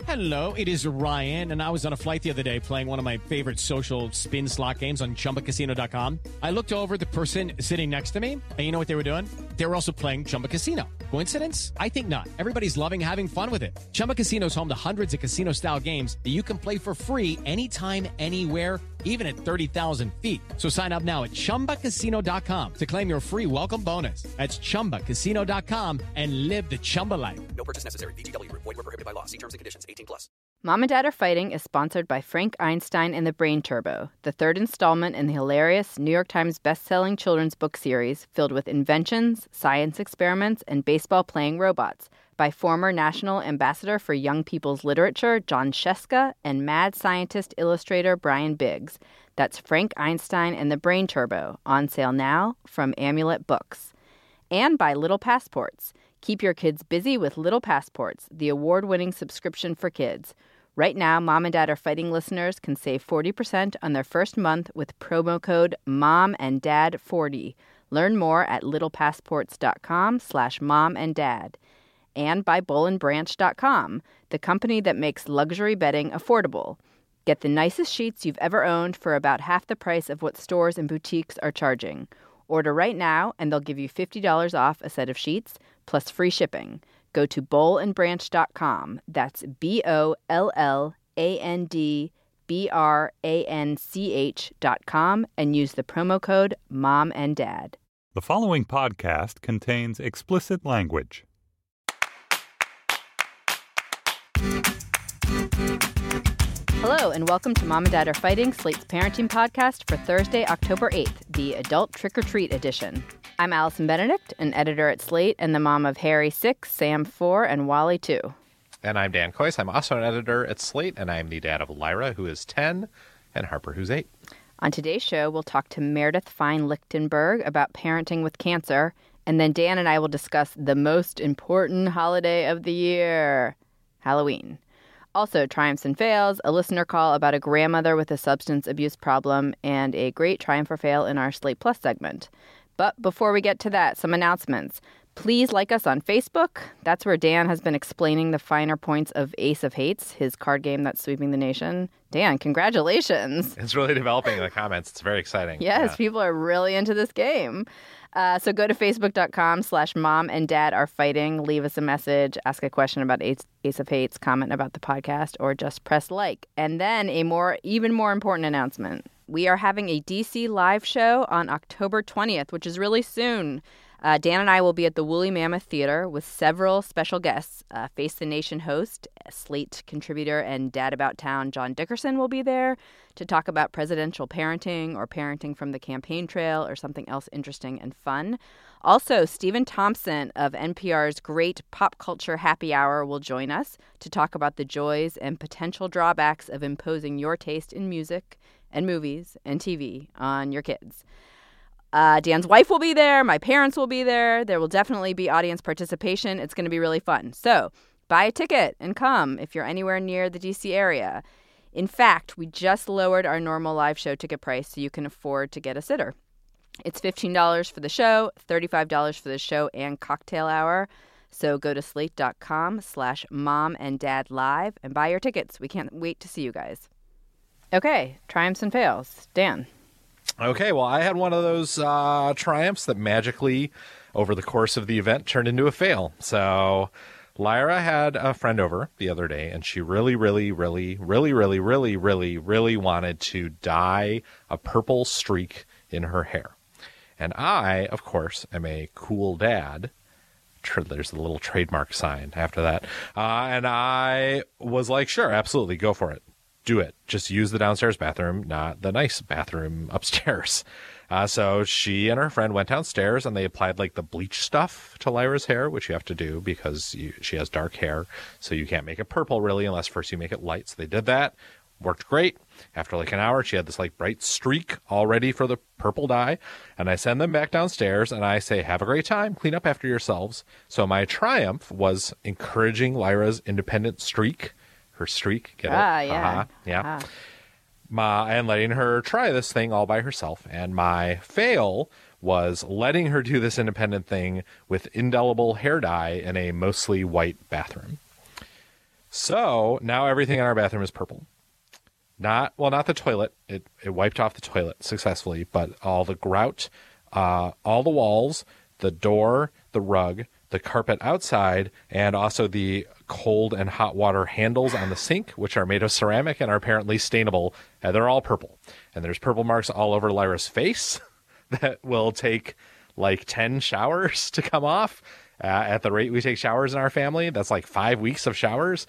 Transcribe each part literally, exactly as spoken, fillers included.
Hello, it is Ryan, and I was on a flight the other day playing one of my favorite social spin slot games on Chumba Casino dot com. I looked over at the person sitting next to me, and you know what they were doing? They were also playing Chumba Casino. Coincidence? I think not. Everybody's loving having fun with it. Chumba Casino is home to hundreds of casino-style games that you can play for free anytime, anywhere, even at thirty thousand feet. So sign up now at Chumba Casino dot com to claim your free welcome bonus. That's Chumba Casino dot com and live the Chumba life. No purchase necessary. V G W. Void where prohibited by law. See terms and conditions. eighteen plus. Mom and Dad Are Fighting is sponsored by Frank Einstein and the Brain Turbo, the third installment in the hilarious New York Times bestselling children's book series filled with inventions, science experiments, and baseball-playing robots by former National Ambassador for Young People's Literature John Sheska and mad scientist illustrator Brian Biggs. That's Frank Einstein and the Brain Turbo, on sale now from Amulet Books. And by Little Passports. Keep your kids busy with Little Passports, the award-winning subscription for kids. Right now, Mom and Dad Are Fighting listeners can save forty percent on their first month with promo code mom and dad forty. Learn more at littlepassports.com slash mom and dad. And by boll and branch dot com, the company that makes luxury bedding affordable. Get the nicest sheets you've ever owned for about half the price of what stores and boutiques are charging. Order right now, and they'll give you fifty dollars off a set of sheets, plus free shipping. Go to boll and branch dot com. That's B O L L A N D B R A N C H dot com and use the promo code Mom and Dad. The following podcast contains explicit language. Hello, and welcome to Mom and Dad Are Fighting, Slate's parenting podcast for Thursday, October eighth, the Adult Trick-or-Treat edition. I'm Allison Benedict, an editor at Slate and the mom of Harry six, Sam four, and Wally two. And I'm Dan Coyce. I'm also an editor at Slate, and I'm the dad of Lyra, who is ten, and Harper, who's eight. On today's show, we'll talk to Meredith Fine-Lichtenberg about parenting with cancer, and then Dan and I will discuss the most important holiday of the year, Halloween. Also, triumphs and fails, a listener call about a grandmother with a substance abuse problem, and a great triumph or fail in our Slate Plus segment. But before we get to that, some announcements. Please like us on Facebook. That's where Dan has been explaining the finer points of Ace of Hates, his card game that's sweeping the nation. Dan, congratulations. It's really developing in the comments. It's very exciting. Yes, yeah. People are really into this game. Uh, so go to facebook.com slash mom and dad are fighting. Leave us a message, ask a question about Ace, Ace of Hates, comment about the podcast, or just press like. And then a more, even more important announcement. We are having a D C live show on October twentieth, which is really soon. Uh, Dan and I will be at the Woolly Mammoth Theater with several special guests. Uh, Face the Nation host, Slate contributor, and Dad About Town John Dickerson will be there to talk about presidential parenting or parenting from the campaign trail or something else interesting and fun. Also, Stephen Thompson of N P R's Great Pop Culture Happy Hour will join us to talk about the joys and potential drawbacks of imposing your taste in music and movies and T V on your kids. Uh, Dan's wife will be there. My parents will be there. There will definitely be audience participation. It's going to be really fun. So buy a ticket and come if you're anywhere near the D C area. In fact, we just lowered our normal live show ticket price so you can afford to get a sitter. It's fifteen dollars for the show, thirty-five dollars for the show and cocktail hour. So go to slate.com slash mom and dad live and buy your tickets. We can't wait to see you guys. Okay, triumphs and fails. Dan. Okay, well, I had one of those uh, triumphs that magically, over the course of the event, turned into a fail. So Lyra had a friend over the other day, and she really, really, really, really, really, really, really, really wanted to dye a purple streak in her hair. And I, of course, am a cool dad. There's the little trademark sign after that. Uh, and I was like, sure, absolutely, go for it. Do it. Just use the downstairs bathroom, not the nice bathroom upstairs. Uh, so she and her friend went downstairs and they applied like the bleach stuff to Lyra's hair, which you have to do because you, she has dark hair. So you can't make it purple really unless first you make it light. So they did that. Worked great. After like an hour, she had this like bright streak all ready for the purple dye. And I send them back downstairs and I say, have a great time. Clean up after yourselves. So my triumph was encouraging Lyra's independent streak. Her streak, get ah, it? Yeah, uh-huh. yeah. Ah. My, and letting her try this thing all by herself. And my fail was letting her do this independent thing with indelible hair dye in a mostly white bathroom. So now everything in our bathroom is purple. Not, well, not the toilet. It, it wiped off the toilet successfully, but all the grout, uh, all the walls, the door, the rug, the carpet outside, and also the cold and hot water handles on the sink, which are made of ceramic and are apparently stainable. And they're all purple. And there's purple marks all over Lyra's face that will take like ten showers to come off. Uh, at the rate we take showers in our family, that's like five weeks of showers.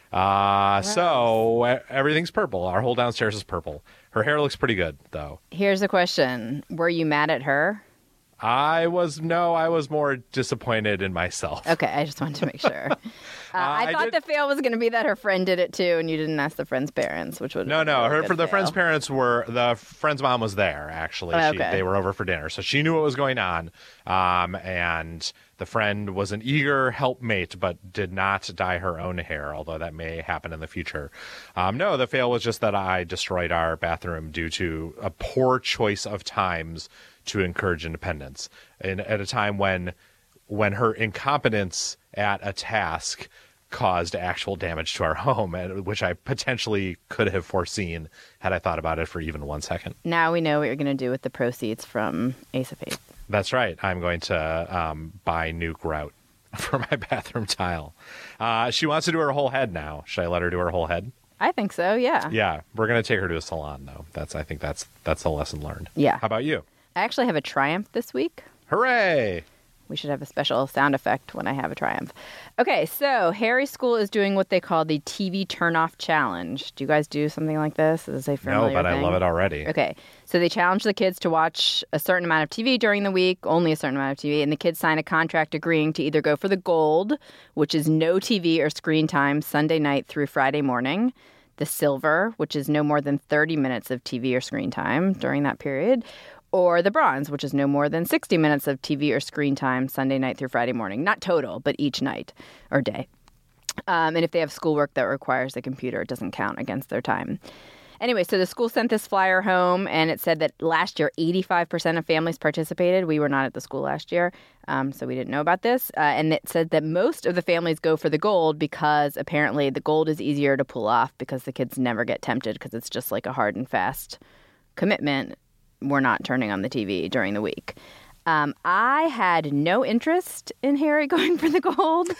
Uh, so uh, everything's purple. Our whole downstairs is purple. Her hair looks pretty good, though. Here's a question. Were you mad at her? I was, no, I was more disappointed in myself. Okay, I just wanted to make sure. Uh, I, I thought did- the fail was going to be that her friend did it too, and you didn't ask the friend's parents, which would No, no, really her good for the fail. friend's parents were, the friend's mom was there, actually. Oh, She, okay. they were over for dinner, so she knew what was going on. Um, and the friend was an eager helpmate, but did not dye her own hair, although that may happen in the future. Um, no, the fail was just that I destroyed our bathroom due to a poor choice of times to encourage independence. And at a time when, when her incompetence at a task caused actual damage to our home, and which I potentially could have foreseen had I thought about it for even one second. Now we know what you're going to do with the proceeds from Ace of Spades. That's right. I'm going to um, buy new grout for my bathroom tile. Uh, she wants to do her whole head now. Should I let her do her whole head? I think so, yeah. Yeah, we're going to take her to a salon, though. That's I think that's that's the lesson learned. Yeah. How about you? I actually have a triumph this week. Hooray! We should have a special sound effect when I have a triumph. Okay, so Harry's school is doing what they call the T V turn-off challenge. Do you guys do something like this? Is this a familiar No, but I thing? love it already. Okay, so they challenge the kids to watch a certain amount of T V during the week, only a certain amount of T V, and the kids sign a contract agreeing to either go for the gold, which is no T V or screen time Sunday night through Friday morning, the silver, which is no more than thirty minutes of T V or screen time during that period, or the bronze, which is no more than sixty minutes of T V or screen time Sunday night through Friday morning. Not total, but each night or day. Um, and if they have schoolwork that requires a computer, it doesn't count against their time. Anyway, so the school sent this flyer home, and it said that last year, eighty-five percent of families participated. We were not at the school last year, um, so we didn't know about this. Uh, and it said that most of the families go for the gold because apparently the gold is easier to pull off because the kids never get tempted because it's just like a hard and fast commitment. We're not turning on the T V during the week. Um, I had no interest in Harry going for the gold.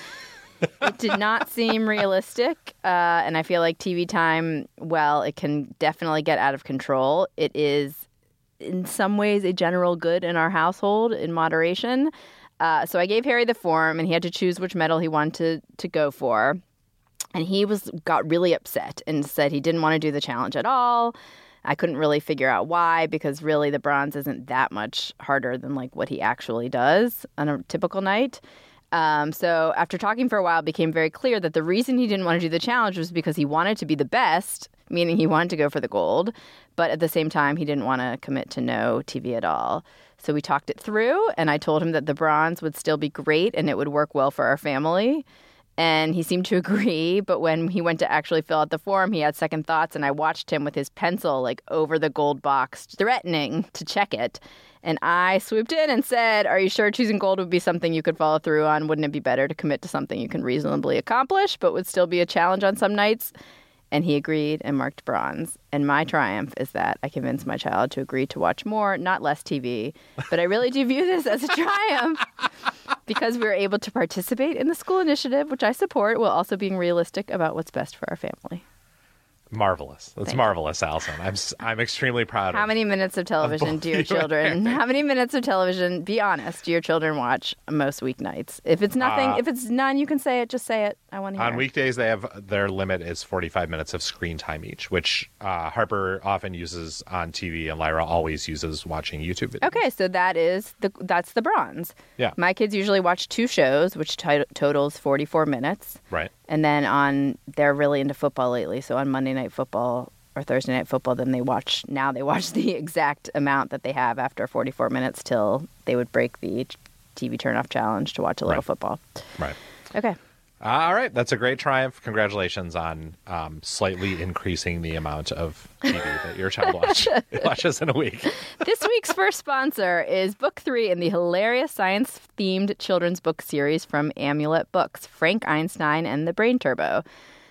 It did not seem realistic. Uh, and I feel like T V time, well, it can definitely get out of control. It is, in some ways, a general good in our household in moderation. Uh, so I gave Harry the form, and he had to choose which medal he wanted to, to go for. And he was got really upset and said he didn't want to do the challenge at all. I couldn't really figure out why, because really the bronze isn't that much harder than like what he actually does on a typical night. Um, so after talking for a while, it became very clear that the reason he didn't want to do the challenge was because he wanted to be the best, meaning he wanted to go for the gold. But at the same time, he didn't want to commit to no T V at all. So we talked it through, and I told him that the bronze would still be great and it would work well for our family. And he seemed to agree, but when he went to actually fill out the form, he had second thoughts, and I watched him with his pencil like over the gold box, threatening to check it. And I swooped in and said, are you sure choosing gold would be something you could follow through on? Wouldn't it be better to commit to something you can reasonably accomplish, but would still be a challenge on some nights? And he agreed and marked bronze. And my triumph is that I convinced my child to agree to watch more, not less T V. But I really do view this as a triumph because we were able to participate in the school initiative, which I support, while also being realistic about what's best for our family. Marvelous. That's Thank marvelous, Allison. I'm s- I'm extremely proud How of many minutes of television both do your you and children, how many minutes of television, be honest, do your children watch most weeknights? If it's nothing, Uh, if it's none, you can say it, just say it. I want to hear. On weekdays, they have their limit is forty-five minutes of screen time each, which uh, Harper often uses on T V, and Lyra always uses watching YouTube videos. Okay, so that is the that's the bronze. Yeah. My kids usually watch two shows, which t- totals forty-four minutes. Right. And then on, they're really into football lately. So on Monday Night Football or Thursday Night Football, then they watch, now they watch the exact amount that they have after forty-four minutes till they would break the T V turn-off challenge to watch a little Right. football. Right. Okay. Uh, all right. That's a great triumph. Congratulations on um, slightly increasing the amount of T V that your child watch, watches in a week. This week's first sponsor is book three in the hilarious science-themed children's book series from Amulet Books, Frank Einstein and the Brain Turbo.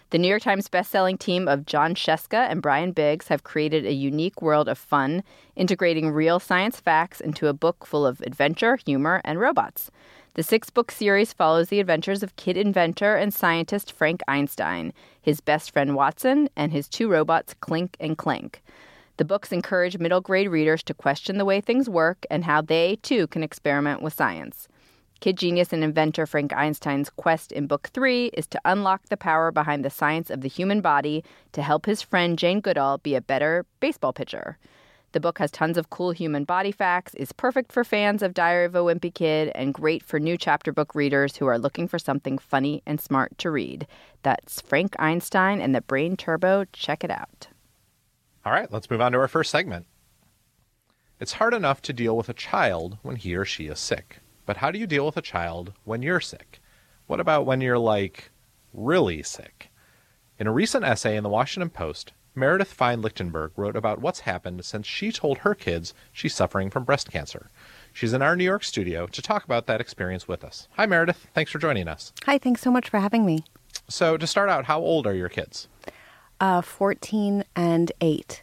The New York Times bestselling team of John Sheska and Brian Biggs have created a unique world of fun, integrating real science facts into a book full of adventure, humor, and robots. The six-book series follows the adventures of kid inventor and scientist Frank Einstein, his best friend Watson, and his two robots Clink and Clank. The books encourage middle-grade readers to question the way things work and how they, too, can experiment with science. Kid genius and inventor Frank Einstein's quest in Book three is to unlock the power behind the science of the human body to help his friend Jane Goodall be a better baseball pitcher. The book has tons of cool human body facts, is perfect for fans of Diary of a Wimpy Kid, and great for new chapter book readers who are looking for something funny and smart to read. That's Frank Einstein and the Brain Turbo. Check it out. All right, let's move on to our first segment. It's hard enough to deal with a child when he or she is sick. But how do you deal with a child when you're sick? What about when you're, like, really sick? In a recent essay in the Washington Post, Meredith Fine-Lichtenberg wrote about what's happened since she told her kids she's suffering from breast cancer. She's in our New York studio to talk about that experience with us. Hi, Meredith. Thanks for joining us. Hi, thanks so much for having me. So to start out, how old are your kids? Uh, fourteen and eight.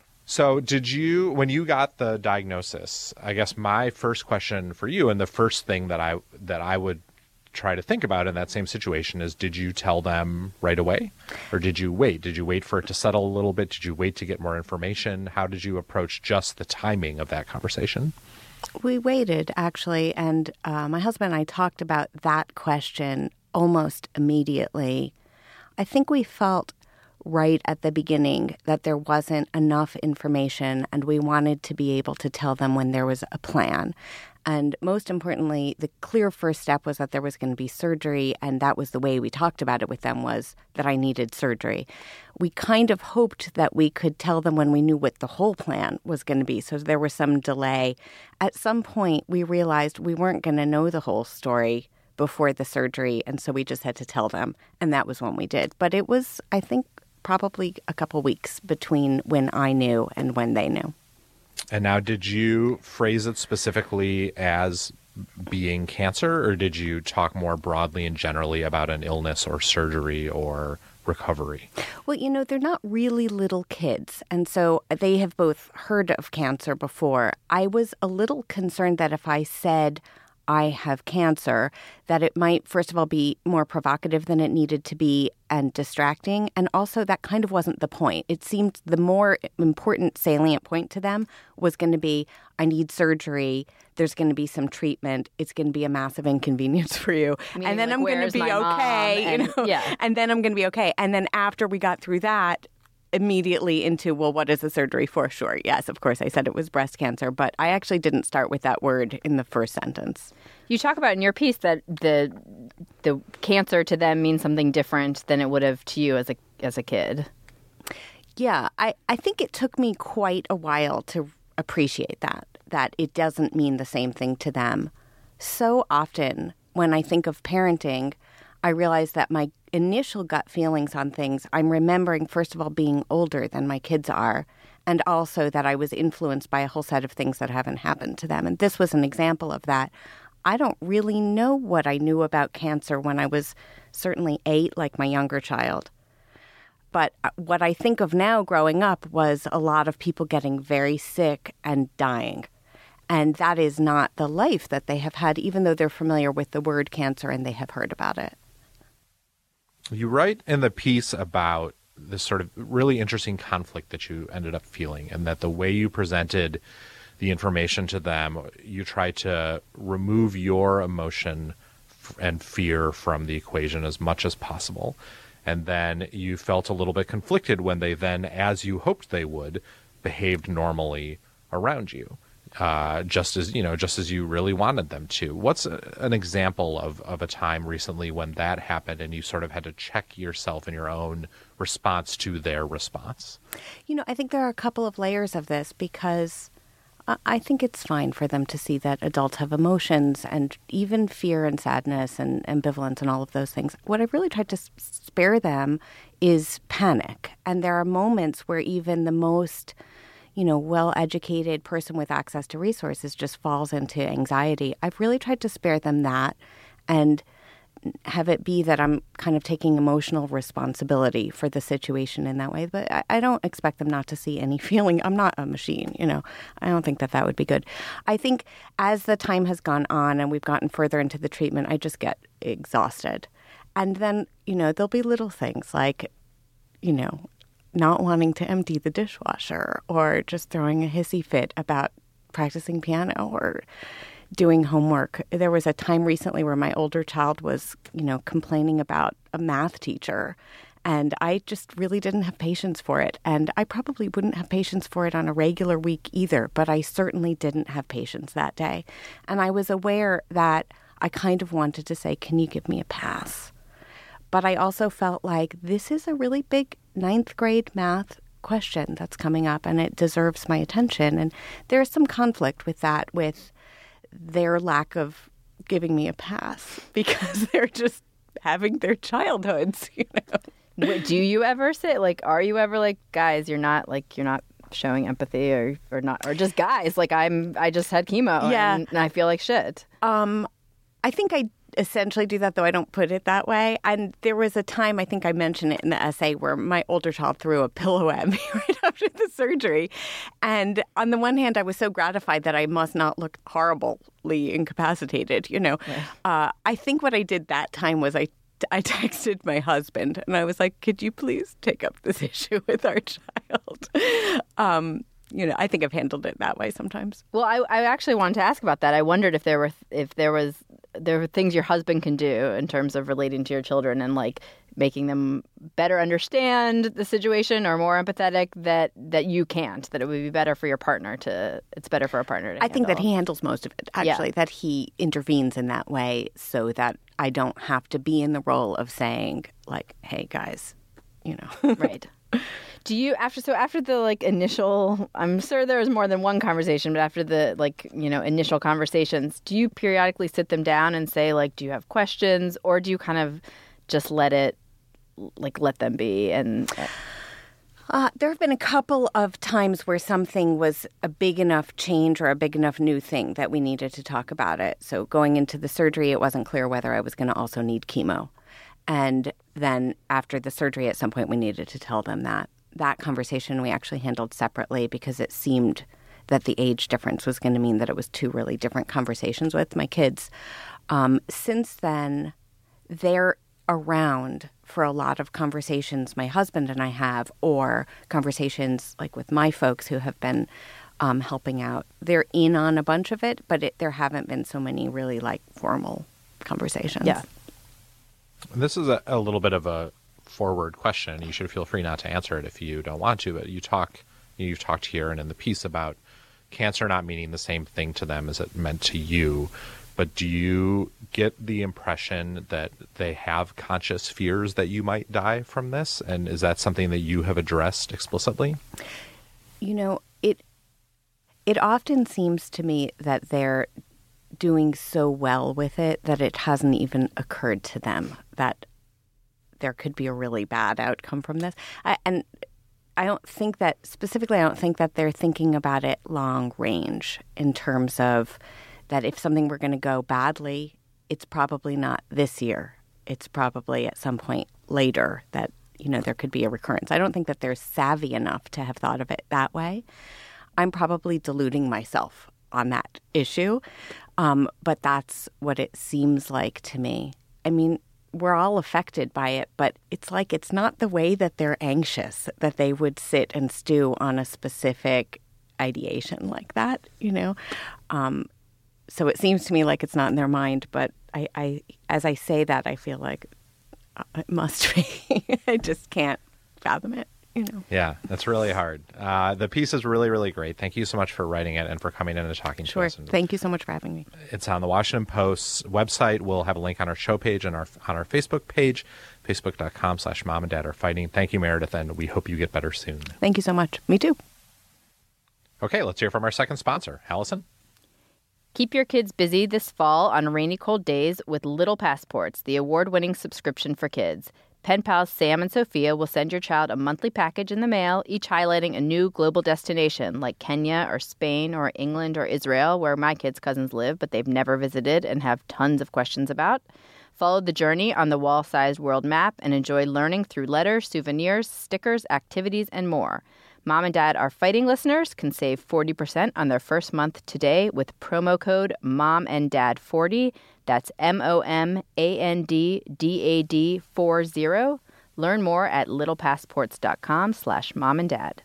So did you, when you got the diagnosis, I guess my first question for you, and the first thing that I that I would try to think about in that same situation is, did you tell them right away? Or did you wait? Did you wait for it to settle a little bit? Did you wait to get more information? How did you approach just the timing of that conversation? We waited, actually, and uh, my husband and I talked about that question almost immediately. I think we felt right at the beginning that there wasn't enough information, and we wanted to be able to tell them when there was a plan. And most importantly, the clear first step was that there was going to be surgery, and that was the way we talked about it with them, was that I needed surgery. We kind of hoped that we could tell them when we knew what the whole plan was going to be, so there was some delay. At some point, we realized we weren't going to know the whole story before the surgery, and so we just had to tell them, and that was when we did. But it was, I think, probably a couple weeks between when I knew and when they knew. And now, did you phrase it specifically as being cancer, or did you talk more broadly and generally about an illness or surgery or recovery? Well, you know, they're not really little kids, and so they have both heard of cancer before. I was a little concerned that if I said I have cancer, that it might, first of all, be more provocative than it needed to be and distracting. And also, that kind of wasn't the point. It seemed the more important salient point to them was going to be, I need surgery. There's going to be some treatment. It's going to be a massive inconvenience for you. Meaning, and then like, I'm going to be okay. And, you know? yeah. And then I'm going to be okay. And then after we got through that, immediately into, well, what is the surgery for? Sure. Yes, of course, I said it was breast cancer, but I actually didn't start with that word in the first sentence. You talk about in your piece that the the cancer to them means something different than it would have to you as a as a kid. Yeah, I, I think it took me quite a while to appreciate that, that it doesn't mean the same thing to them. So often when I think of parenting, I realize that my initial gut feelings on things, I'm remembering, first of all, being older than my kids are, and also that I was influenced by a whole set of things that haven't happened to them. And this was an example of that. I don't really know what I knew about cancer when I was certainly eight, like my younger child. But what I think of now growing up was a lot of people getting very sick and dying. And that is not the life that they have had, even though they're familiar with the word cancer and they have heard about it. You write in the piece about this sort of really interesting conflict that you ended up feeling, and that the way you presented the information to them, you tried to remove your emotion and fear from the equation as much as possible. And then you felt a little bit conflicted when they then, as you hoped they would, behaved normally around you, uh, just as, you know, just as you really wanted them to. What's a, an example of, of a time recently when that happened and you sort of had to check yourself in your own response to their response? You know, I think there are a couple of layers of this, because I think it's fine for them to see that adults have emotions and even fear and sadness and ambivalence and all of those things. What I've really tried to spare them is panic. And there are moments where even the most, you know, well-educated person with access to resources just falls into anxiety. I've really tried to spare them that and have it be that I'm kind of taking emotional responsibility for the situation in that way. But I, I don't expect them not to see any feeling. I'm not a machine, you know. I don't think that that would be good. I think as the time has gone on and we've gotten further into the treatment, I just get exhausted. And then, you know, there'll be little things like, you know, not wanting to empty the dishwasher or just throwing a hissy fit about practicing piano or doing homework. There was a time recently where my older child was, you know, complaining about a math teacher, and I just really didn't have patience for it. And I probably wouldn't have patience for it on a regular week either, but I certainly didn't have patience that day. And I was aware that I kind of wanted to say, can you give me a pass? But I also felt like this is a really big ninth grade math question that's coming up, and it deserves my attention. And there's some conflict with that, with their lack of giving me a pass because they're just having their childhoods, you know. Wait, do you ever say, like, are you ever like, guys, you're not like, you're not showing empathy or, or not, or just guys, like I'm, I just had chemo yeah. and, and I feel like shit. Um, I think I essentially do that, though I don't put it that way. And there was a time, I think I mentioned it in the essay, where my older child threw a pillow at me right after the surgery. And on the one hand, I was so gratified that I must not look horribly incapacitated, you know. Yeah. Uh, I think what I did that time was I I texted my husband and I was like, could you please take up this issue with our child? Um, you know, I think I've handled it that way sometimes. Well, I, I actually wanted to ask about that. I wondered if there were if there was there were things your husband can do in terms of relating to your children and like making them better understand the situation or more empathetic that that you can't, that it would be better for your partner to it's better for a partner to I handle. think that he handles most of it, actually, yeah. that he intervenes in that way so that I don't have to be in the role of saying, like, hey, guys, you know. Right. Do you after so after the like initial I'm sure there was more than one conversation, but after the like, you know, initial conversations, do you periodically sit them down and say, like, do you have questions, or do you kind of just let it like let them be? And uh, there have been a couple of times where something was a big enough change or a big enough new thing that we needed to talk about it. So going into the surgery, it wasn't clear whether I was going to also need chemo. And then after the surgery, at some point, we needed to tell them that. That conversation we actually handled separately because it seemed that the age difference was going to mean that it was two really different conversations with my kids. Um, since then, they're around for a lot of conversations my husband and I have, or conversations like with my folks who have been um, helping out. They're in on a bunch of it, but it, there haven't been so many really like formal conversations. Yeah. This is a, a little bit of a forward question. You should feel free not to answer it if you don't want to, but you talk, you've talked here and in the piece about cancer not meaning the same thing to them as it meant to you. But do you get the impression that they have conscious fears that you might die from this? And is that something that you have addressed explicitly? You know, it it often seems to me that they're doing so well with it that it hasn't even occurred to them that there could be a really bad outcome from this. I, and I don't think that, specifically, I don't think that they're thinking about it long range in terms of that if something were going to go badly, it's probably not this year. It's probably at some point later that, you know, there could be a recurrence. I don't think that they're savvy enough to have thought of it that way. I'm probably deluding myself on that issue, um, but that's what it seems like to me. I mean, we're all affected by it, but it's like it's not the way that they're anxious, that they would sit and stew on a specific ideation like that, you know? Um, so it seems to me like it's not in their mind, but I, I as I say that, I feel like it must be. I just can't fathom it, you know? Yeah, that's really hard. Uh, the piece is really, really great. Thank you so much for writing it and for coming in and talking sure. to us. Sure. Thank you so much for having me. It's on the Washington Post's website. We'll have a link on our show page and our on our Facebook page, facebook.com slash mom and dad are fighting. Thank you, Meredith, and we hope you get better soon. Thank you so much. Me too. Okay, let's hear from our second sponsor, Allison. Keep your kids busy this fall on rainy, cold days with Little Passports, the award-winning subscription for kids. Pen pals Sam and Sophia will send your child a monthly package in the mail, each highlighting a new global destination like Kenya or Spain or England or Israel, where my kids' cousins live, but they've never visited and have tons of questions about. Follow the journey on the wall-sized world map and enjoy learning through letters, souvenirs, stickers, activities, and more. Mom and Dad Are Fighting listeners can save forty percent on their first month today with promo code mom and dad forty. That's M O M A N D D A D forty. Learn more at littlepassports.com slash mom and dad.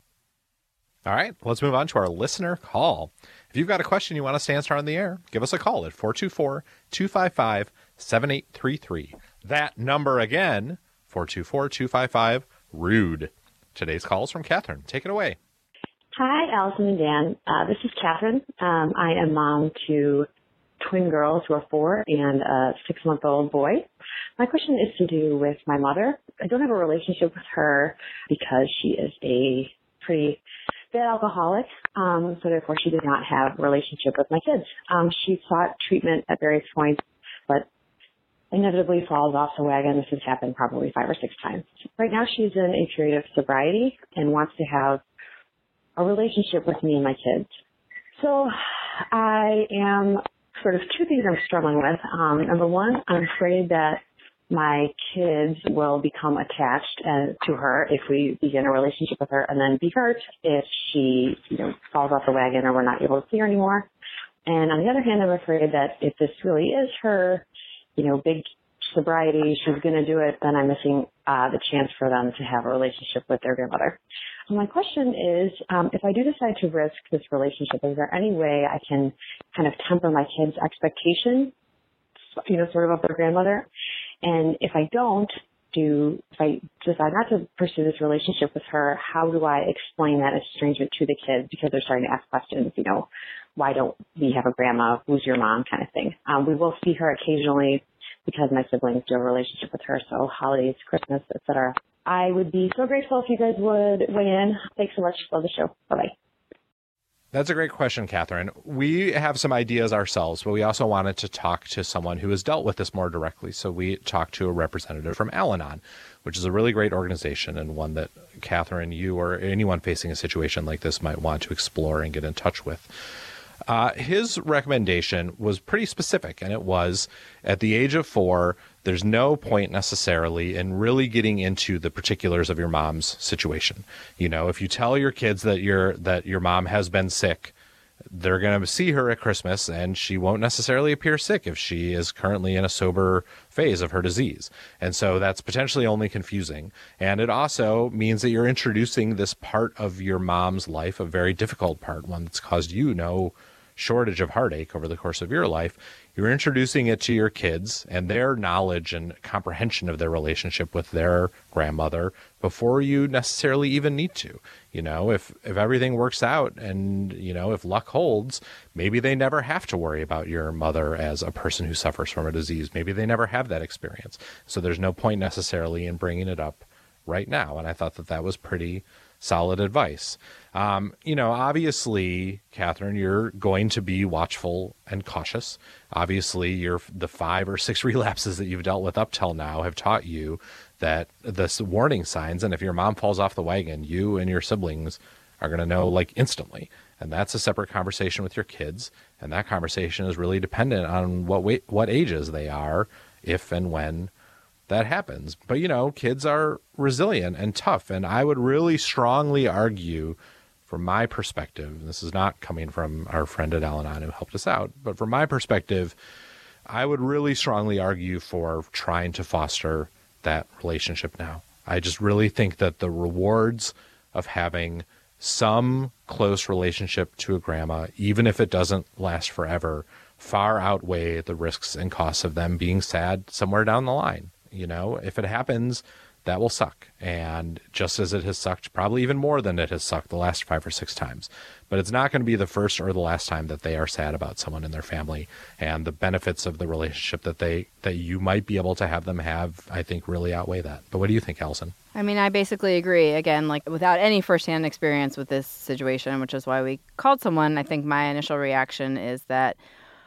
All right, let's move on to our listener call. If you've got a question you want us to answer on the air, give us a call at four two four, two five five, seven eight three three. That number again, four two four, two five five, RUDE. Today's call is from Catherine. Take it away. Hi, Allison and Dan. Uh, this is Catherine. Um, I am mom to twin girls who are four and a six-month-old boy. My question is to do with my mother. I don't have a relationship with her because she is a pretty bad alcoholic, um, so therefore she did not have a relationship with my kids. Um, she sought treatment at various points, but inevitably falls off the wagon. This has happened probably five or six times. Right now she's in a period of sobriety and wants to have a relationship with me and my kids. So I am sort of two things I'm struggling with. Um, number one, I'm afraid that my kids will become attached uh, to her if we begin a relationship with her, and then be hurt if she, you know, falls off the wagon or we're not able to see her anymore. And on the other hand, I'm afraid that if this really is her, you know, big sobriety, she's going to do it, then I'm missing uh, the chance for them to have a relationship with their grandmother. So my question is, um, if I do decide to risk this relationship, is there any way I can kind of temper my kids' expectation, you know, sort of of their grandmother? And if I don't do, if I decide not to pursue this relationship with her, how do I explain that estrangement to the kids? Because they're starting to ask questions, you know, why don't we have a grandma? Who's your mom? Kind of thing. Um, we will see her occasionally because my siblings do have a relationship with her. So holidays, Christmas, et cetera. I would be so grateful if you guys would weigh in. Thanks so much. Love the show. Bye-bye. That's a great question, Catherine. We have some ideas ourselves, but we also wanted to talk to someone who has dealt with this more directly. So we talked to a representative from Al-Anon, which is a really great organization and one that Catherine, you or anyone facing a situation like this might want to explore and get in touch with. Uh, his recommendation was pretty specific, and it was at the age of four, there's no point necessarily in really getting into the particulars of your mom's situation. You know, if you tell your kids that your that your mom has been sick, they're going to see her at Christmas, and she won't necessarily appear sick if she is currently in a sober phase of her disease. And so that's potentially only confusing. And it also means that you're introducing this part of your mom's life, a very difficult part, one that's caused you no shortage of heartache over the course of your life. You're introducing it to your kids and their knowledge and comprehension of their relationship with their grandmother before you necessarily even need to. You know, if, if everything works out and, you know, if luck holds, maybe they never have to worry about your mother as a person who suffers from a disease. Maybe they never have that experience. So there's no point necessarily in bringing it up right now. And I thought that that was pretty solid advice. Um, you know, obviously, Catherine, you're going to be watchful and cautious. Obviously, your the five or six relapses that you've dealt with up till now have taught you that the warning signs, and if your mom falls off the wagon, you and your siblings are going to know like instantly. And that's a separate conversation with your kids. And that conversation is really dependent on what wa- what ages they are, if and when that happens. But, you know, kids are resilient and tough. And I would really strongly argue, from my perspective, this is not coming from our friend at Al-Anon who helped us out, but from my perspective, I would really strongly argue for trying to foster that relationship now. I just really think that the rewards of having some close relationship to a grandma, even if it doesn't last forever, far outweigh the risks and costs of them being sad somewhere down the line. You know, if it happens, that will suck. And just as it has sucked, probably even more than it has sucked the last five or six times. But it's not going to be the first or the last time that they are sad about someone in their family. And the benefits of the relationship that they that you might be able to have them have, I think, really outweigh that. But what do you think, Allison? I mean, I basically agree. Again, like without any firsthand experience with this situation, which is why we called someone, I think my initial reaction is that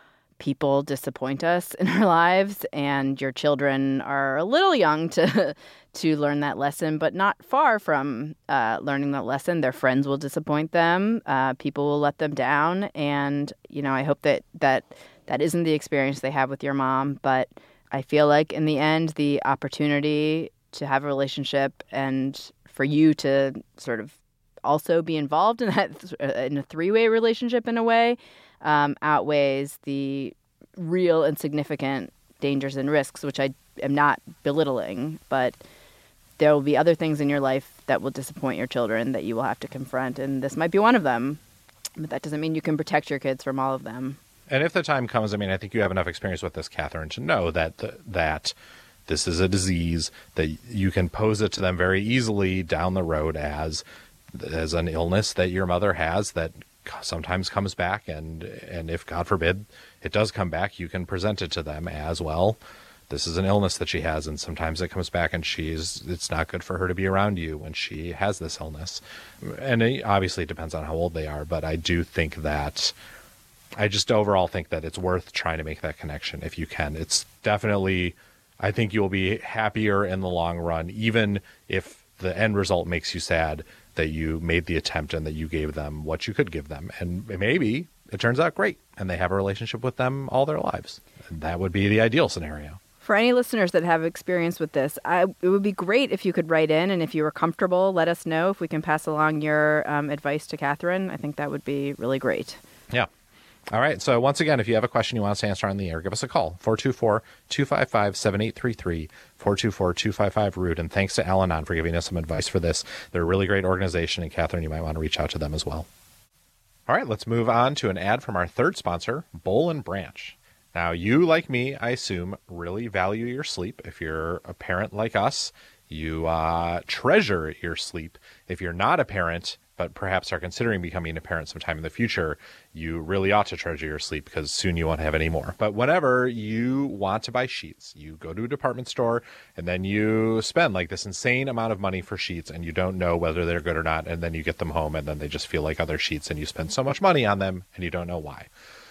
people disappoint us in our lives, and your children are a little young to to learn that lesson, but not far from uh, learning that lesson. Their friends will disappoint them. Uh, people will let them down. And, you know, I hope that, that that isn't the experience they have with your mom. But I feel like in the end, the opportunity to have a relationship and for you to sort of also be involved in that in a three-way relationship in a way um, outweighs the real and significant dangers and risks, which I am not belittling, but there will be other things in your life that will disappoint your children that you will have to confront, and this might be one of them. But that doesn't mean you can protect your kids from all of them. And if the time comes, I mean, I think you have enough experience with this, Catherine, to know that the, that this is a disease that you can pose it to them very easily down the road as as an illness that your mother has that sometimes comes back. And, and if, God forbid, it does come back, you can present it to them as well. This is an illness that she has, and sometimes it comes back and she's it's not good for her to be around you when she has this illness. And it obviously depends on how old they are, but I do think that I just overall think that it's worth trying to make that connection if you can. It's definitely, I think you'll be happier in the long run, even if the end result makes you sad that you made the attempt and that you gave them what you could give them. And maybe it turns out great and they have a relationship with them all their lives. And that would be the ideal scenario. For any listeners that have experience with this, I, it would be great if you could write in, and if you were comfortable, let us know if we can pass along your um, advice to Catherine. I think that would be really great. Yeah. All right. So once again, if you have a question you want us to answer on the air, give us a call, four two four, two five five, seven eight three three, four two four, two five five, R O O T. And thanks to Al-Anon for giving us some advice for this. They're a really great organization, and Catherine, you might want to reach out to them as well. All right, let's move on to an ad from our third sponsor, Boll and Branch. Now, you, like me, I assume, really value your sleep. If you're a parent like us, you uh, treasure your sleep. If you're not a parent, but perhaps are considering becoming a parent sometime in the future, you really ought to treasure your sleep because soon you won't have any more. But whenever you want to buy sheets, you go to a department store and then you spend like this insane amount of money for sheets and you don't know whether they're good or not. And then you get them home and then they just feel like other sheets and you spend so much money on them and you don't know why.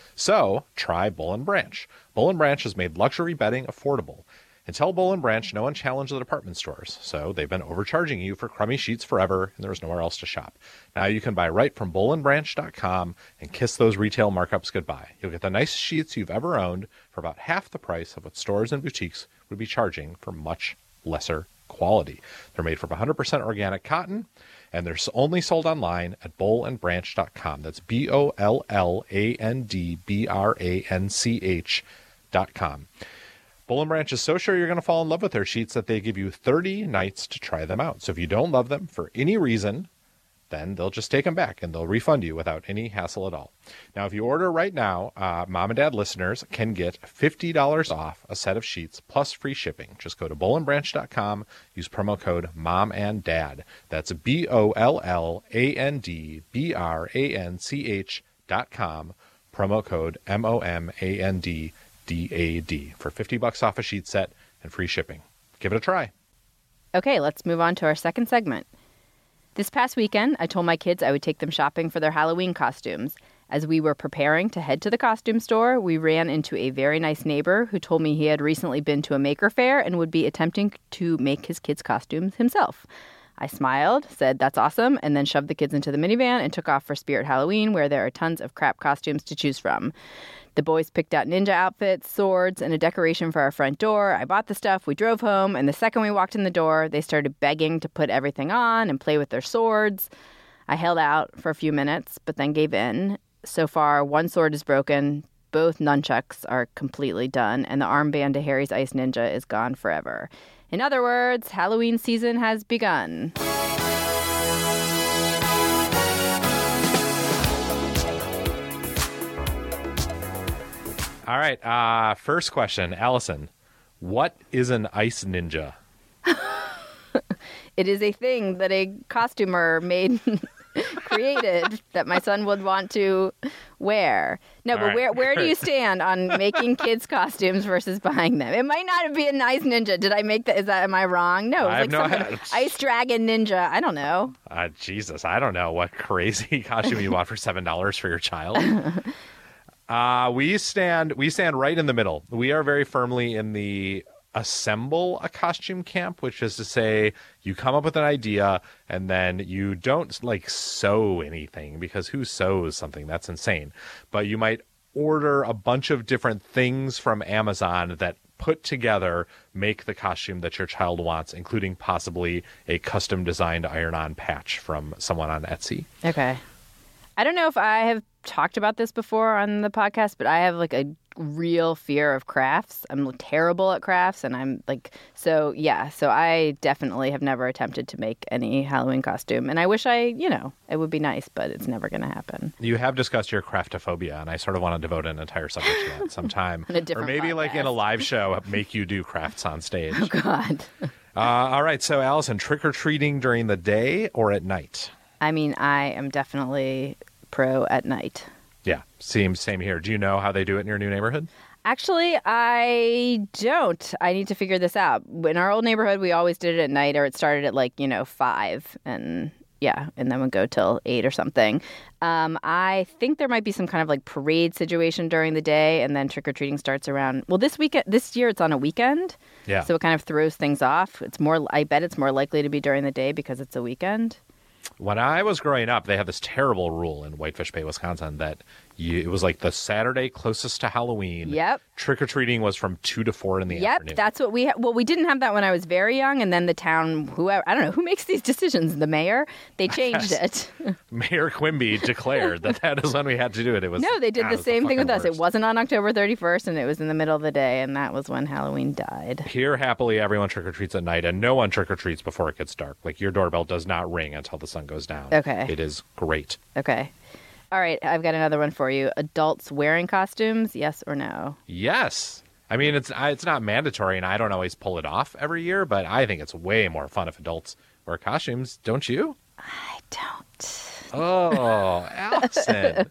So try Boll and Branch. Boll and Branch has made luxury bedding affordable. Until Boll and Branch, no one challenged the department stores, so they've been overcharging you for crummy sheets forever, and there was nowhere else to shop. Now you can buy right from boll and branch dot com and kiss those retail markups goodbye. You'll get the nicest sheets you've ever owned for about half the price of what stores and boutiques would be charging for much lesser quality. They're made from one hundred percent organic cotton, and they're only sold online at boll and branch dot com. That's B O L L A N D B R A N C H dot com. Boll and Branch is so sure you're going to fall in love with their sheets that they give you thirty nights to try them out. So if you don't love them for any reason, then they'll just take them back and they'll refund you without any hassle at all. Now, if you order right now, uh, Mom and Dad listeners can get fifty dollars off a set of sheets plus free shipping. Just go to boll and branch dot com, use promo code Mom and Dad. That's B O L L A N D B R A N C H dot com, promo code M O M A N D D A D for fifty bucks off a sheet set and free shipping. Give it a try. Okay, let's move on to our second segment. This past weekend, I told my kids I would take them shopping for their Halloween costumes. As we were preparing to head to the costume store, we ran into a very nice neighbor who told me he had recently been to a maker fair and would be attempting to make his kids' costumes himself. I smiled, said that's awesome, and then shoved the kids into the minivan and took off for Spirit Halloween, where there are tons of crap costumes to choose from. The boys picked out ninja outfits, swords, and a decoration for our front door. I bought the stuff, we drove home, and the second we walked in the door, they started begging to put everything on and play with their swords. I held out for a few minutes, but then gave in. So far, one sword is broken, both nunchucks are completely done, and the armband to Harry's Ice Ninja is gone forever. In other words, Halloween season has begun. All right. Uh, first question, Allison. What is an ice ninja? It is a thing that a costumer made, created, that my son would want to wear. No, All but right. where where do you stand on making kids' costumes versus buying them? It might not be an ice ninja. Did I make that? Is that, am I wrong? No, it was I have like no some kind idea. of ice dragon ninja. I don't know. Uh, Jesus, I don't know what crazy costume you want for seven dollars for your child. Uh, we stand we stand right in the middle. We are very firmly in the assemble a costume camp, which is to say you come up with an idea and then you don't like sew anything, because who sews something? That's insane. But you might order a bunch of different things from Amazon that put together, make the costume that your child wants, including possibly a custom designed iron-on patch from someone on Etsy. Okay. I don't know if I have talked about this before on the podcast, but I have like a real fear of crafts. I'm terrible at crafts, and I'm like, so yeah, so I definitely have never attempted to make any Halloween costume, and I wish I, you know, it would be nice, but it's never going to happen. You have discussed your craftophobia, and I sort of want to devote an entire subject to that sometime. On a different or maybe podcast. like in a live show, make you do crafts on stage. Oh, God. uh, all right, so Allison, trick-or-treating during the day or at night? I mean, I am definitely pro at night. Yeah, seems same here. Do you know how they do it in your new neighborhood? Actually, I don't. I need to figure this out. In our old neighborhood, we always did it at night, or it started at like, you know, five, and yeah, and then would go till eight or something. Um, I think there might be some kind of like parade situation during the day, and then trick-or-treating starts around, well, this weekend, this year it's on a weekend. Yeah. So it kind of throws things off. It's more, I bet it's more likely to be during the day because it's a weekend. When I was growing up, they had this terrible rule in Whitefish Bay, Wisconsin, that you, it was like the Saturday closest to Halloween. Yep. Trick-or-treating was from two to four in the Yep, afternoon. that's what we ha- well, we didn't have that when I was very young, and then the town, whoever, I don't know, who makes these decisions? The mayor? They changed it. Mayor Quimby declared that that is when we had to do it. It was No, they did God, the it was same thing fucking with us. It worst. wasn't on October thirty-first, and it was in the middle of the day, and that was when Halloween died. Here, happily, everyone trick-or-treats at night, and no one trick-or-treats before it gets dark. Like, your doorbell does not ring until the sun goes down. Okay. It is great. Okay. All right, I've got another one for you. Adults wearing costumes, yes or no? Yes. I mean, it's I- it's not mandatory, and I don't always pull it off every year, but I think it's way more fun if adults wear costumes. Don't you? I don't. Oh, Allison.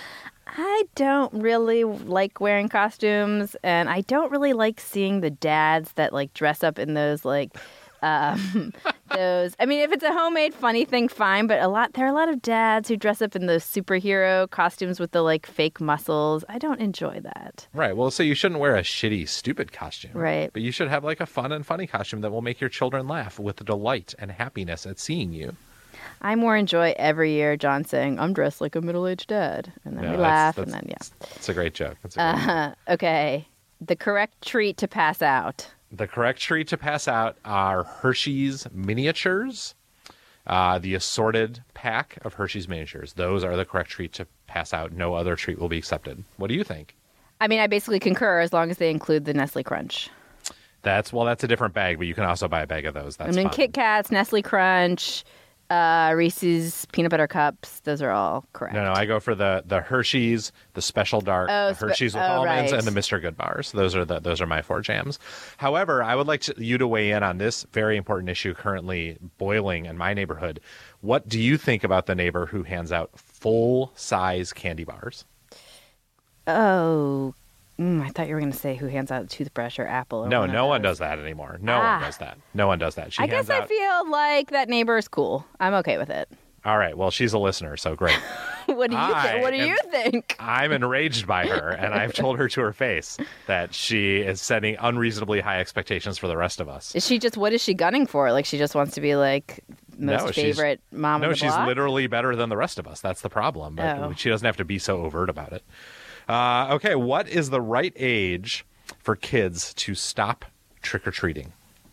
I don't really like wearing costumes, and I don't really like seeing the dads that like dress up in those like um, those. I mean, if it's a homemade funny thing, fine. But a lot there are a lot of dads who dress up in those superhero costumes with the like fake muscles. I don't enjoy that. Right. Well, so you shouldn't wear a shitty, stupid costume. Right. But you should have like a fun and funny costume that will make your children laugh with delight and happiness at seeing you. I more enjoy every year John saying, "I'm dressed like a middle-aged dad," and then No, we that's- laugh, that's- and then yeah. It's a great joke. It's a great joke. Uh, okay, the correct treat to pass out. The correct treat to pass out are Hershey's miniatures, uh, the assorted pack of Hershey's miniatures. Those are the correct treat to pass out. No other treat will be accepted. What do you think? I mean, I basically concur as long as they include the Nestle Crunch. That's well, that's a different bag, but you can also buy a bag of those. That's I mean, fine. Kit Kats, Nestle Crunch, uh, Reese's peanut butter cups. Those are all correct. No, no, I go for the the Hershey's, the Special Dark, Oh, the spe- Hershey's with oh, almonds, right. and the Mister Good bars. Those are the those are my four jams. However, I would like to, you to weigh in on this very important issue currently boiling in my neighborhood. What do you think about the neighbor who hands out full size candy bars? Oh, mm, I thought you were going to say who hands out a toothbrush or apple. Or No, one of no one those. does that anymore. No Ah. one does that. No one does that. She I hands guess I out. feel like that neighbor is cool. I'm okay with it. All right. Well, she's a listener, so great. What do you I think? What do am- you think? I'm enraged by her, and I've told her to her face that she is setting unreasonably high expectations for the rest of us. Is she just, what is she gunning for? Like, she just wants to be like most No, she's- favorite mom No, on the she's block? literally better than the rest of us. That's the problem. But Oh. she doesn't have to be so overt about it. Uh, okay, what is the right age for kids to stop trick-or-treating?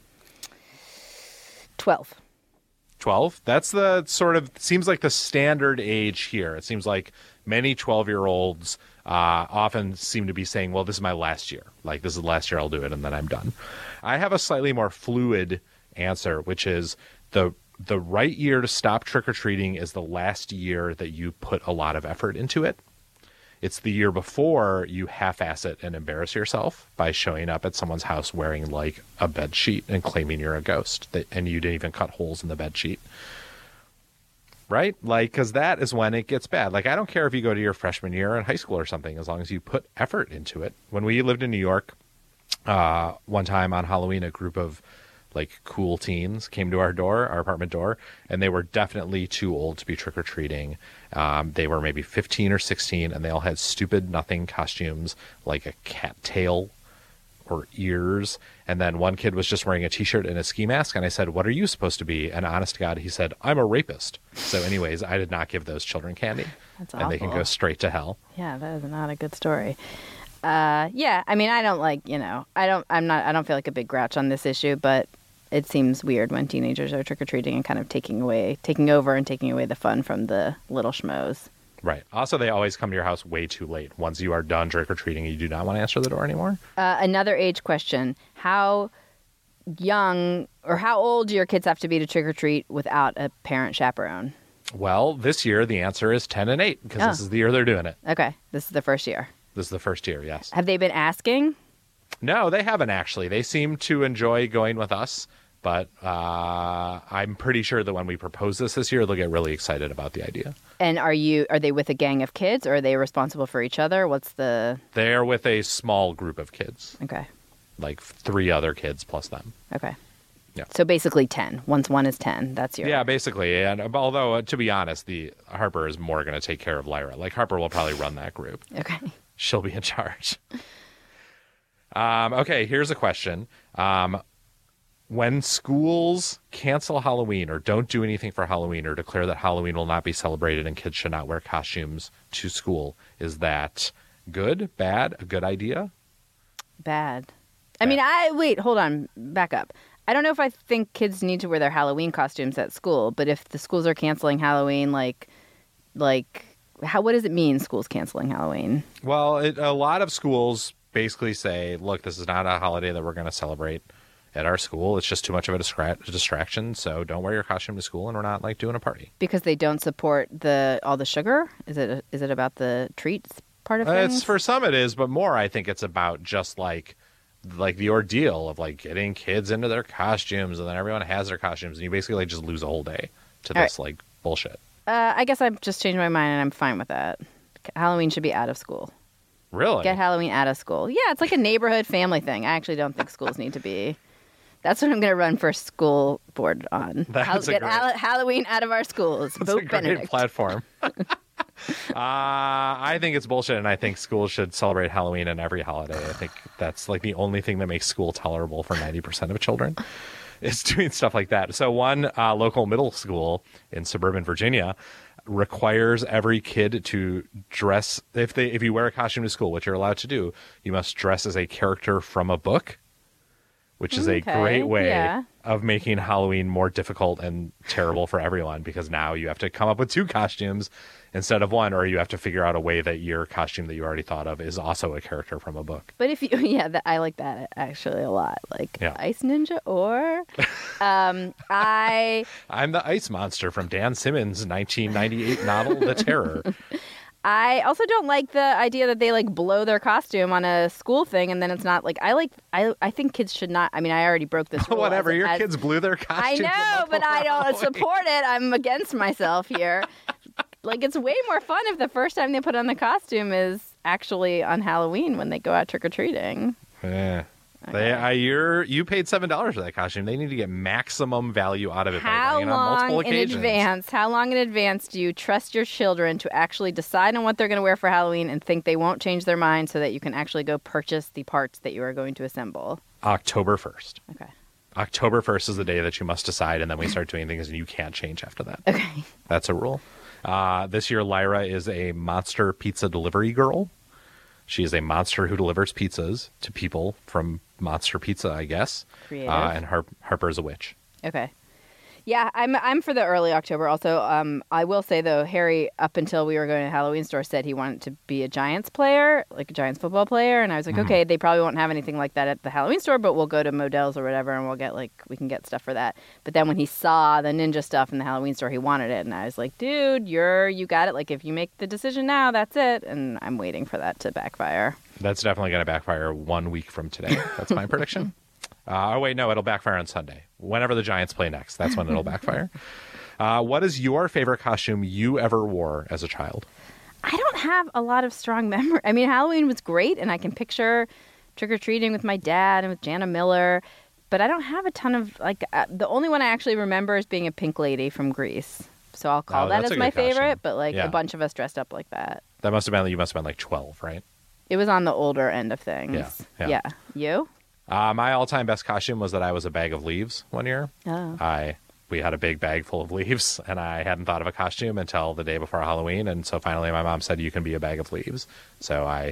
twelve. twelve? That's the sort of, seems like the standard age here. It seems like many twelve-year-olds uh, often seem to be saying, well, this is my last year. Like, this is the last year I'll do it, and then I'm done. I have a slightly more fluid answer, which is the the right year to stop trick-or-treating is the last year that you put a lot of effort into it. It's the year before you half-ass it and embarrass yourself by showing up at someone's house wearing like a bed sheet and claiming you're a ghost, that, and you didn't even cut holes in the bed sheet. Right? Like, because that is when it gets bad. Like, I don't care if you go to your freshman year in high school or something, as long as you put effort into it. When we lived in New York, uh, one time on Halloween, a group of like cool teens came to our door, our apartment door, and they were definitely too old to be trick-or-treating. Um, they were maybe fifteen or sixteen, and they all had stupid nothing costumes, like a cat tail or ears. And then one kid was just wearing a t-shirt and a ski mask, and I said, what are you supposed to be? And honest to God, he said, I'm a rapist. So anyways, I did not give those children candy. That's and they can awful. go straight to hell. Yeah, that is not a good story. Uh, yeah, I mean, I don't like, you know, I don't, I'm not, I don't feel like a big grouch on this issue, but it seems weird when teenagers are trick-or-treating and kind of taking away, taking over and taking away the fun from the little schmoes. Right. Also, they always come to your house way too late. Once you are done trick-or-treating, you do not want to answer the door anymore. Uh, another age question. How young or how old do your kids have to be to trick-or-treat without a parent chaperone? Well, this year, the answer is ten and eight, because Oh. this is the year they're doing it. Okay, this is the first year. This is the first year, yes. Have they been asking? No, they haven't actually. They seem to enjoy going with us, but uh, I'm pretty sure that when we propose this this year, they'll get really excited about the idea. And are you are they with a gang of kids, or are they responsible for each other? What's the... They're with a small group of kids, Okay, like three other kids plus them. okay. Yeah. So basically ten. Once one is ten, that's your... Yeah, basically. And although, uh, to be honest, the Harper is more going to take care of Lyra. Like, Harper will probably run that group. Okay. She'll be in charge. Um, okay, here's a question. Um, when schools cancel Halloween or don't do anything for Halloween or declare that Halloween will not be celebrated and kids should not wear costumes to school, is that good, bad, a good idea? Bad. I mean, I... Wait, hold on. Back up. I don't know if I think kids need to wear their Halloween costumes at school, but if the schools are canceling Halloween, like... Like... How? What does it mean, schools canceling Halloween? Well, it, a lot of schools basically say, look, this is not a holiday that we're going to celebrate at our school. It's just too much of a distra- distraction, so don't wear your costume to school, and we're not, like, doing a party. Because they don't support the all the sugar? Is it is it about the treats part of Uh, things? it's for some it is, but more I think it's about just, like, like the ordeal of, like, getting kids into their costumes, and then everyone has their costumes, and you basically, like, just lose a whole day to All this, right. like, bullshit. Uh, I guess I've just changed my mind, and I'm fine with that. Halloween should be out of school. Really? Get Halloween out of school. Yeah, it's like a neighborhood family thing. I actually don't think schools need to be. That's what I'm going to run for school board on. That's a Get great- Hall- Halloween out of our schools. That's Vote a great Benedict. platform. uh, I think it's bullshit, and I think schools should celebrate Halloween and every holiday. I think that's like the only thing that makes school tolerable for ninety percent of children is doing stuff like that. So one uh, local middle school in suburban Virginia requires every kid to dress, if they if you wear a costume to school, which you're allowed to do, you must dress as a character from a book, which is a Okay, great way yeah. of making Halloween more difficult and terrible for everyone, because now you have to come up with two costumes instead of one, or you have to figure out a way that your costume that you already thought of is also a character from a book. But if you, yeah, that, I like that actually a lot. Like Yeah. Ice Ninja or, um, I, I'm the ice monster from Dan Simmons' nineteen ninety-eight novel, The Terror. I also don't like the idea that they like blow their costume on a school thing and then it's not like, I like, I, I think kids should not, I mean, I already broke this rule. Whatever, as- your as- kids blew their I costumes. know, but I don't Halloween. support it. I'm against myself here. Like, it's way more fun if the first time they put on the costume is actually on Halloween when they go out trick-or-treating. Yeah. They, I, you're, you paid seven dollars for that costume. They need to get maximum value out of it by How buying it on multiple long in occasions. advance, how long in advance do you trust your children to actually decide on what they're going to wear for Halloween and think they won't change their mind so that you can actually go purchase the parts that you are going to assemble? October first. Okay. October first is the day that you must decide, and then we start doing things and you can't change after that. Okay. That's a rule. Uh, this year, Lyra is a monster pizza delivery girl. She is a monster who delivers pizzas to people from Monster Pizza, I guess. Creative. Uh, and Har- Harper is a witch. Okay. Yeah, I'm I'm for the early October. Also, um, I will say though, Harry, up until we were going to the Halloween store, said he wanted to be a Giants player, like a Giants football player, and I was like, Mm-hmm. okay, they probably won't have anything like that at the Halloween store, but we'll go to Modell's or whatever, and we'll get like we can get stuff for that. But then when he saw the ninja stuff in the Halloween store, he wanted it, and I was like, dude, you're you got it. Like if you make the decision now, that's it. And I'm waiting for that to backfire. That's definitely going to backfire one week from today. That's my prediction. Uh, oh, wait, no, it'll backfire on Sunday. Whenever the Giants play next, that's when it'll backfire. Uh, what is your favorite costume you ever wore as a child? I don't have a lot of strong memory. I mean, Halloween was great, and I can picture trick-or-treating with my dad and with Jana Miller, but I don't have a ton of, like, uh, the only one I actually remember is being a pink lady from Greece. So I'll call Oh, that that's as a my good costume. favorite, but, like, Yeah. a bunch of us dressed up like that. That must have been, you must have been like twelve, right? It was on the older end of things. Yeah, yeah. You? Uh, my all-time best costume was that I was a bag of leaves one year. Oh. I we had a big bag full of leaves, and I hadn't thought of a costume until the day before Halloween, and so finally my mom said, you can be a bag of leaves. So I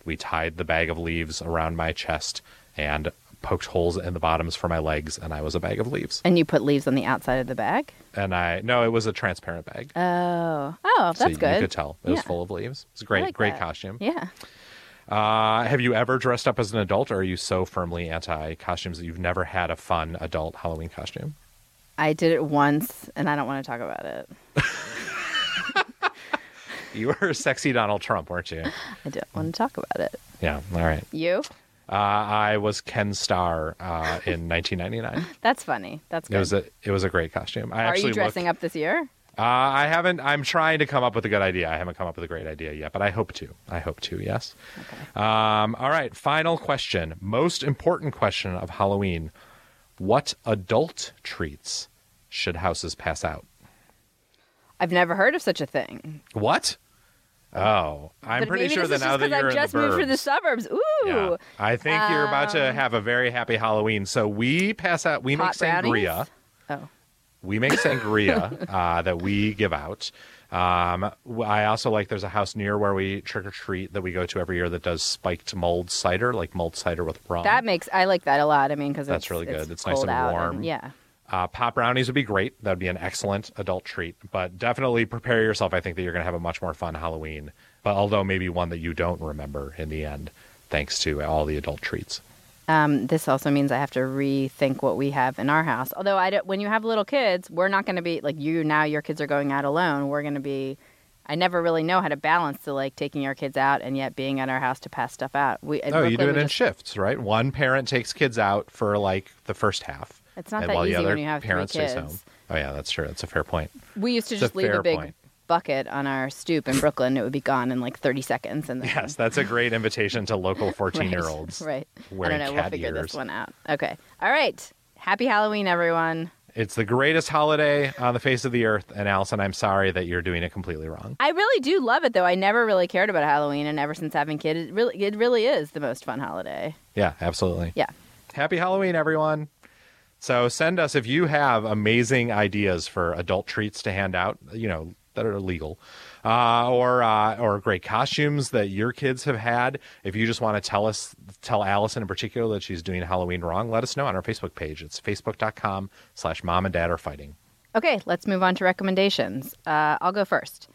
We tied the bag of leaves around my chest and poked holes in the bottoms for my legs, and I was a bag of leaves. And you put leaves on the outside of the bag? And I, no, it was a transparent bag. Oh. Oh, that's so good. You could tell. It was Yeah. full of leaves. It was a great, like great that. costume. Yeah. Uh, have you ever dressed up as an adult, or are you so firmly anti-costumes that you've never had a fun adult Halloween costume? I did it once, and I don't want to talk about it. You were sexy Donald Trump, weren't you? I don't want to talk about it. Yeah, all right. You? Uh, I was Ken Starr uh, in nineteen ninety-nine. That's funny. That's good. It was a it was a great costume. I Are actually you dressing looked, up this year? Uh, I haven't. I'm trying to come up with a good idea. I haven't come up with a great idea yet, but I hope to. I hope to. Yes. Okay. Um, all right. Final question. Most important question of Halloween: what adult treats should houses pass out? I've never heard of such a thing. What? Oh, I'm But pretty maybe sure this that is now just that 'cause you're I've just in the moved to the burbs. suburbs. Ooh. Yeah. I think you're about to Um, have a very happy Halloween. So we pass out. We Pot make sangria. brownies? Oh. We make sangria uh, that we give out. Um, I also like there's a house near where we trick or treat that we go to every year that does spiked mulled cider, like mulled cider with rum. That makes I like that a lot. I mean, because That's it's, really good. It's, It's nice cold and out warm. yeah. Uh, pop brownies would be great. That would be an excellent adult treat. But definitely prepare yourself. I think that you're going to have a much more fun Halloween. But although maybe one that you don't remember in the end, thanks to all the adult treats. Um, this also means I have to rethink what we have in our house. Although I don't, when you have little kids, we're not going to be like you now. Your kids are going out alone. We're going to be. I never really know how to balance the like taking our kids out and yet being at our house to pass stuff out. We in Oh, you Brooklyn, do it we in just- shifts, right? One parent takes kids out for like the first half. It's not and that while easy the other when you have three parent stays kids. home. Oh yeah, that's true. That's a fair point. We used to It's a just leave fair a big point. bucket on our stoop in Brooklyn. It would be gone in like thirty seconds. And then, Yes, that's a great invitation to local fourteen-year-olds. Right. right. I wearing don't know. We'll cat figure ears. this one out. Okay. All right. Happy Halloween, everyone. It's the greatest holiday on the face of the earth, and Allison, I'm sorry that you're doing it completely wrong. I really do love it, though. I never really cared about Halloween, and ever since having kids, it really, it really is the most fun holiday. Yeah, absolutely. Yeah. Happy Halloween, everyone. So send us if you have amazing ideas for adult treats to hand out, you know, that are legal, uh, or uh, or great costumes that your kids have had. If you just want to tell us, tell Allison in particular that she's doing Halloween wrong, let us know on our Facebook page. It's facebook.com slash mom and dad are fighting. Okay, let's move on to recommendations. Uh, I'll go first.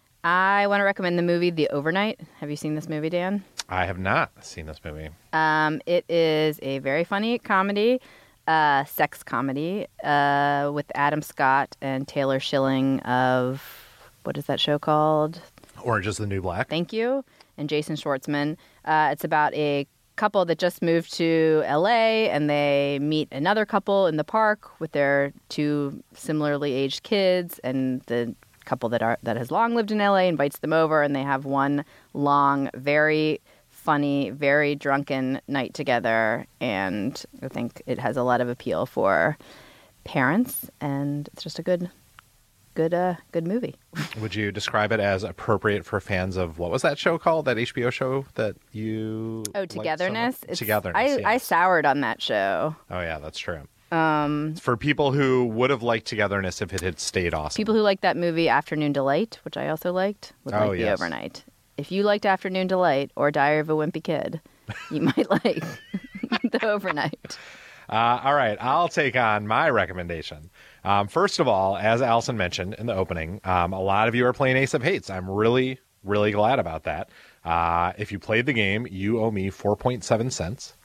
I want to recommend the movie The Overnight. Have you seen this movie, Dan? I have not seen this movie. Um, it is a very funny comedy, uh, sex comedy, uh, with Adam Scott and Taylor Schilling of, what is that show called? Orange is the New Black. Thank you. And Jason Schwartzman. Uh, it's about a couple that just moved to L A and they meet another couple in the park with their two similarly aged kids, and the couple that are that has long lived in L A invites them over, and they have one long, very funny, very drunken night together, and I think it has a lot of appeal for parents, and it's just a good good uh good movie. Would you describe it as appropriate for fans of, what was that show called, that H B O show that you Oh, liked so Togetherness. much? It's- Togetherness. I, yes. I soured on that show. Oh yeah, that's true. Um, For people who would have liked Togetherness if it had stayed awesome. people who like that movie Afternoon Delight, which I also liked, would Oh, like The yes. Overnight. If you liked Afternoon Delight or Diary of a Wimpy Kid, you might like The Overnight. Uh, all right, I'll take on my recommendation. Um, first of all, as Allison mentioned in the opening, um, a lot of you are playing Ace of Hates. I'm really, really glad about that. Uh, if you played the game, you owe me four point seven cents.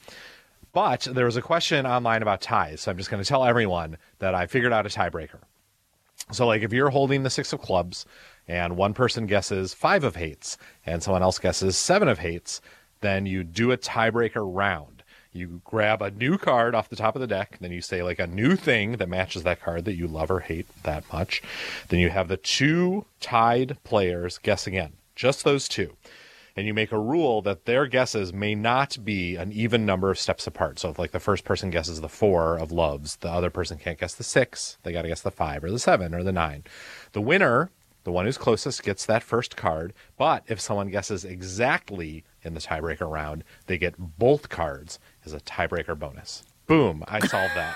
But there was a question online about ties, so I'm just going to tell everyone that I figured out a tiebreaker. So, like, if you're holding the six of clubs and one person guesses five of hates and someone else guesses seven of hates, then you do a tiebreaker round. You grab a new card off the top of the deck, then you say, like, a new thing that matches that card that you love or hate that much. Then you have the two tied players guess again, just those two. And you make a rule that their guesses may not be an even number of steps apart. So if, like, the first person guesses the four of loves, the other person can't guess the six. They got to guess the five or the seven or the nine. The winner, the one who's closest, gets that first card. But if someone guesses exactly in the tiebreaker round, they get both cards as a tiebreaker bonus. Boom, I solved that.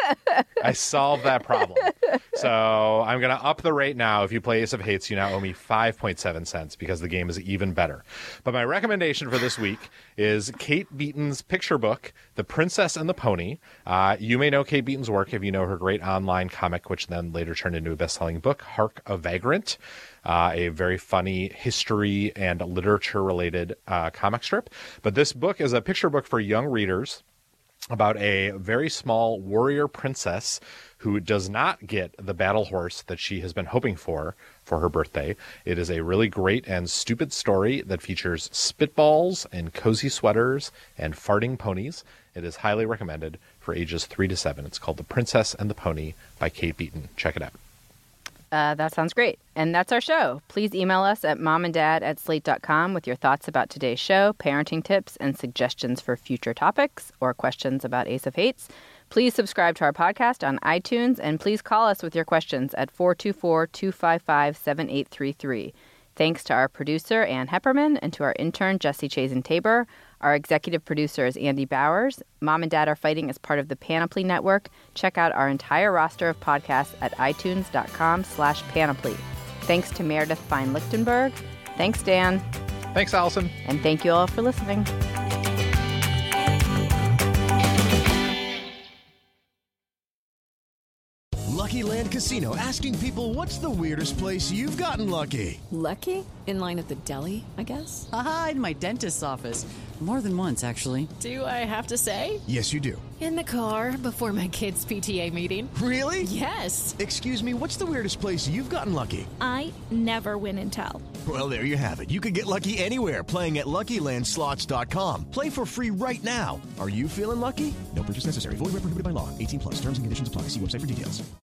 I solved that problem. So I'm going to up the rate now. If you play Ace of Hates, you now owe me five point seven cents because the game is even better. But my recommendation for this week is Kate Beaton's picture book, The Princess and the Pony. Uh, you may know Kate Beaton's work if you know her great online comic, which then later turned into a best-selling book, Hark a Vagrant, uh, a very funny history and literature-related uh, comic strip. But this book is a picture book for young readers about a very small warrior princess who does not get the battle horse that she has been hoping for for her birthday. It is a really great and stupid story that features spitballs and cozy sweaters and farting ponies. It is highly recommended for ages three to seven. It's called The Princess and the Pony by Kate Beaton. Check it out. Uh, that sounds great. And that's our show. Please email us at momanddad at slate dot com with your thoughts about today's show, parenting tips, and suggestions for future topics or questions about Ace of Hates. Please subscribe to our podcast on iTunes, and please call us with your questions at four two four, two five five, seven eight three three. Thanks to our producer, Ann Hepperman, and to our intern, Jesse Chazen-Tabor. Our executive producer is Andy Bowers. Mom and Dad Are Fighting is part of the Panoply Network. Check out our entire roster of podcasts at itunes.com slash panoply. Thanks to Meredith Fine-Lichtenberg. Thanks, Dan. Thanks, Allison. And thank you all for listening. Lucky Land Casino, asking people, what's the weirdest place you've gotten lucky? Lucky? In line at the deli, I guess? Aha, in my dentist's office. More than once, actually. Do I have to say? Yes, you do. In the car before my kids' P T A meeting. Really? Yes. Excuse me, what's the weirdest place you've gotten lucky? I never win and tell. Well, there you have it. You can get lucky anywhere, playing at Lucky Land Slots dot com. Play for free right now. Are you feeling lucky? No purchase necessary. Void where prohibited by law. eighteen plus. Terms and conditions apply. See website for details.